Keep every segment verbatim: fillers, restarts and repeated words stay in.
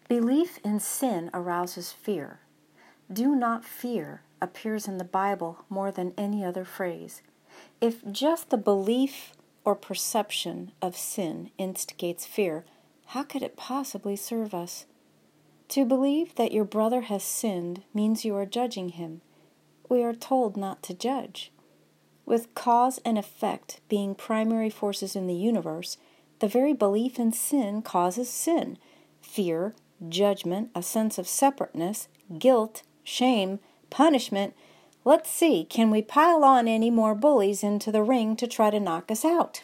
Belief in sin arouses fear. Do not fear appears in the Bible more than any other phrase. If just the belief or perception of sin instigates fear, how could it possibly serve us? To believe that your brother has sinned means you are judging him. We are told not to judge. With cause and effect being primary forces in the universe, the very belief in sin causes sin. Fear, judgment, a sense of separateness, guilt, shame, punishment. Let's see, can we pile on any more bullies into the ring to try to knock us out?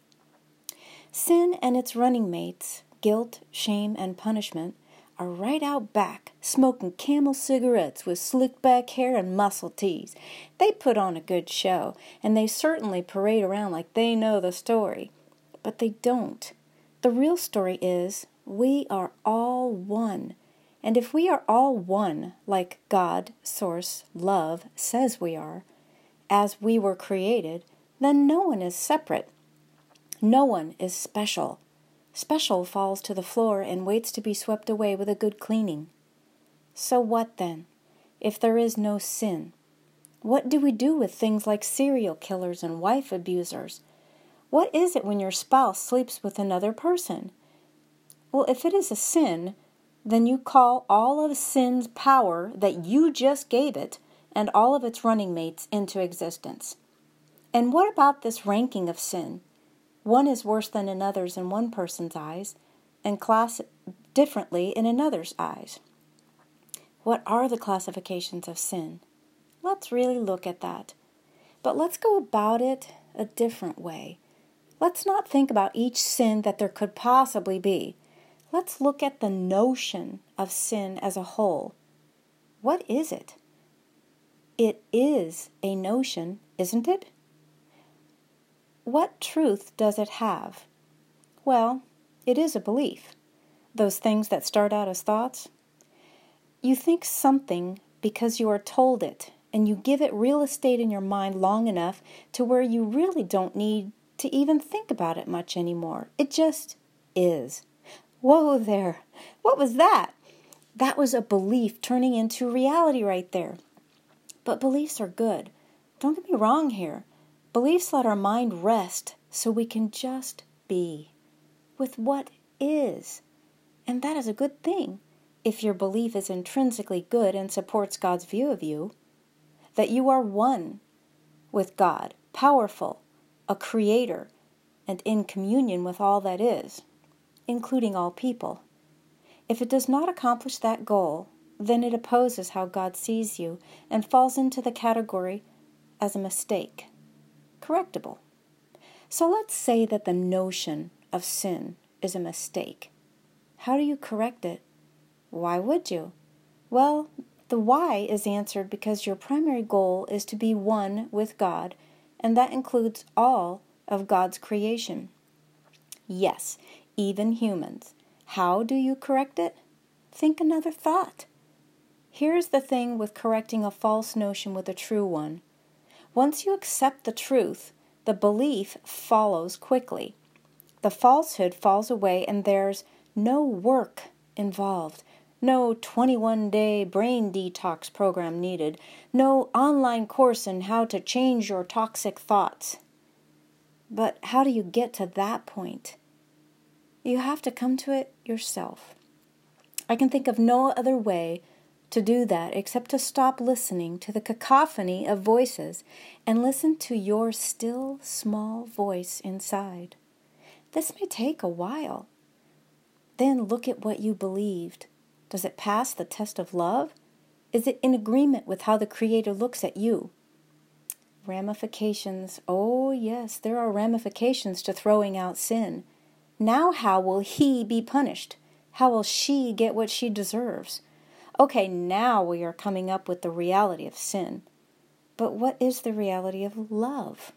Sin and its running mates, guilt, shame, and punishment, are right out back, smoking Camel cigarettes with slick back hair and muscle tees. They put on a good show, and they certainly parade around like they know the story. But they don't. The real story is, we are all one. And if we are all one, like God, Source, Love says we are, as we were created, then no one is separate. No one is special. Special falls to the floor and waits to be swept away with a good cleaning. So what then? If there is no sin, what do we do with things like serial killers and wife abusers? What is it when your spouse sleeps with another person? Well, if it is a sin, then you call all of sin's power that you just gave it and all of its running mates into existence. And what about this ranking of sin? One is worse than another's in one person's eyes, and class differently in another's eyes. What are the classifications of sin? Let's really look at that. But let's go about it a different way. Let's not think about each sin that there could possibly be. Let's look at the notion of sin as a whole. What is it? It is a notion, isn't it? What truth does it have? Well, it is a belief. Those things that start out as thoughts. You think something because you are told it, and you give it real estate in your mind long enough to where you really don't need to even think about it much anymore. It just is. Whoa there. What was that? That was a belief turning into reality right there. But beliefs are good. Don't get me wrong here. Beliefs let our mind rest so we can just be with what is. And that is a good thing if your belief is intrinsically good and supports God's view of you, that you are one with God, powerful, a creator, and in communion with all that is, including all people. If it does not accomplish that goal, then it opposes how God sees you and falls into the category as a mistake. Correctable. So let's say that the notion of sin is a mistake. How do you correct it? Why would you? Well, the why is answered because your primary goal is to be one with God, and that includes all of God's creation. Yes, even humans. How do you correct it? Think another thought. Here's the thing with correcting a false notion with a true one. Once you accept the truth, the belief follows quickly. The falsehood falls away and there's no work involved. No twenty-one day brain detox program needed. No online course in how to change your toxic thoughts. But how do you get to that point? You have to come to it yourself. I can think of no other way to do that except to stop listening to the cacophony of voices and listen to your still, small voice inside. This may take a while. Then look at what you believed. Does it pass the test of love? Is it in agreement with how the Creator looks at you? Ramifications. Oh, yes, there are ramifications to throwing out sin. Now how will he be punished? How will she get what she deserves? Okay, now we are coming up with the reality of sin. But what is the reality of love?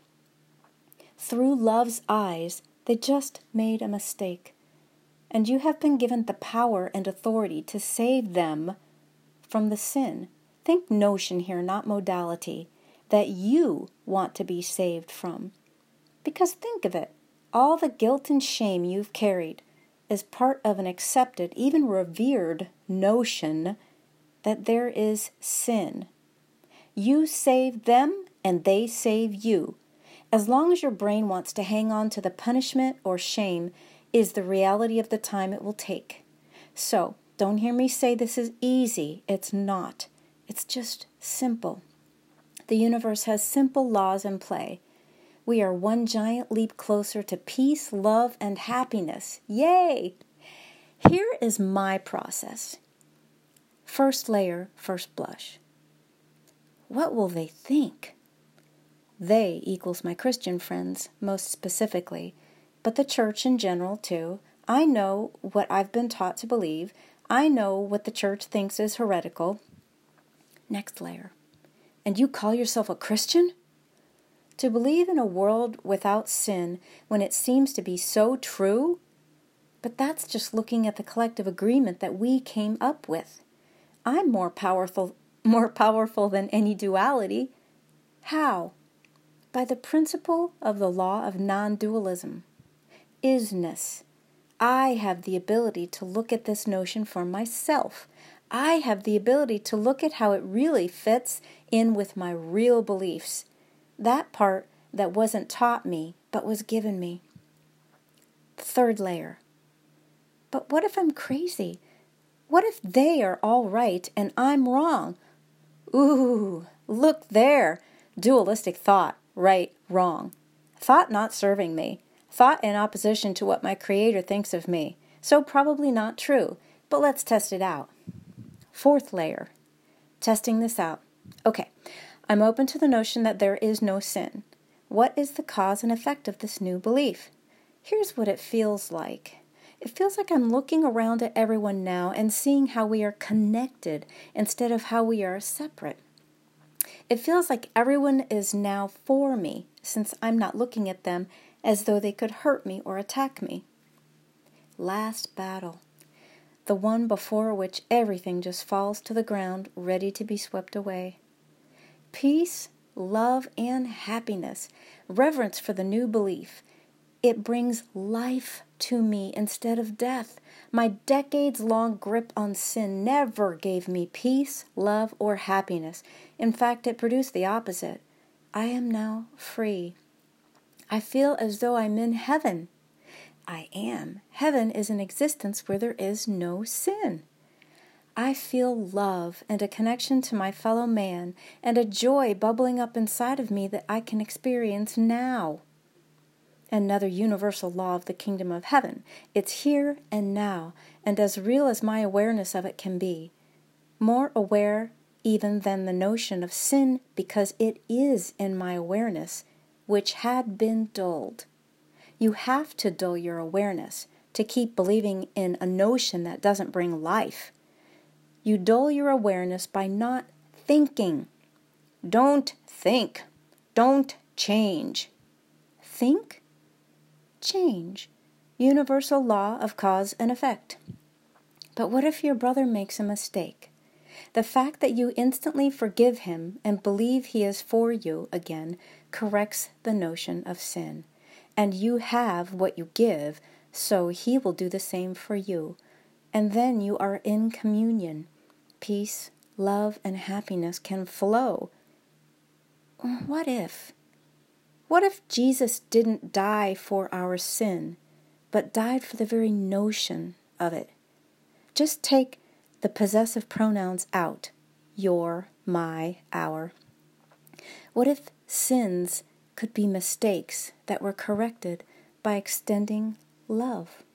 Through love's eyes, they just made a mistake. And you have been given the power and authority to save them from the sin. Think notion here, not modality, that you want to be saved from. Because think of it, all the guilt and shame you've carried, is part of an accepted, even revered notion that there is sin. You save them and they save you. As long as your brain wants to hang on to the punishment or shame is the reality of the time it will take. So, don't hear me say this is easy. It's not. It's just simple. The universe has simple laws in play. We are one giant leap closer to peace, love, and happiness. Yay! Here is my process. First layer, first blush. What will they think? They equals my Christian friends, most specifically, but the church in general, too. I know what I've been taught to believe. I know what the church thinks is heretical. Next layer. And you call yourself a Christian? To believe in a world without sin when it seems to be so true? But that's just looking at the collective agreement that we came up with. I'm more powerful, more powerful than any duality. How? By the principle of the law of non-dualism. Isness. I have the ability to look at this notion for myself. I have the ability to look at how it really fits in with my real beliefs. That part that wasn't taught me, but was given me. Third layer. But what if I'm crazy? What if they are all right and I'm wrong? Ooh, look there. Dualistic thought, right, wrong. Thought not serving me. Thought in opposition to what my Creator thinks of me. So probably not true, but let's test it out. Fourth layer. Testing this out. Okay, I'm open to the notion that there is no sin. What is the cause and effect of this new belief? Here's what it feels like. It feels like I'm looking around at everyone now and seeing how we are connected instead of how we are separate. It feels like everyone is now for me since I'm not looking at them as though they could hurt me or attack me. Last battle. The one before which everything just falls to the ground, ready to be swept away. Peace, love, and happiness. Reverence for the new belief. It brings life to me instead of death. My decades-long grip on sin never gave me peace, love, or happiness. In fact, it produced the opposite. I am now free. I feel as though I'm in heaven. I am. Heaven is an existence where there is no sin. I feel love and a connection to my fellow man and a joy bubbling up inside of me that I can experience now. Another universal law of the kingdom of heaven. It's here and now, and as real as my awareness of it can be. More aware even than the notion of sin because it is in my awareness, which had been dulled. You have to dull your awareness to keep believing in a notion that doesn't bring life. You dull your awareness by not thinking. Don't think. Don't change. Think. Change. Universal law of cause and effect. But what if your brother makes a mistake? The fact that you instantly forgive him and believe he is for you again corrects the notion of sin. And you have what you give, so he will do the same for you. And then you are in communion. Peace, love, and happiness can flow. What if? What if Jesus didn't die for our sin, but died for the very notion of it? Just take the possessive pronouns out. Your, my, our. What if sins could be mistakes that were corrected by extending love?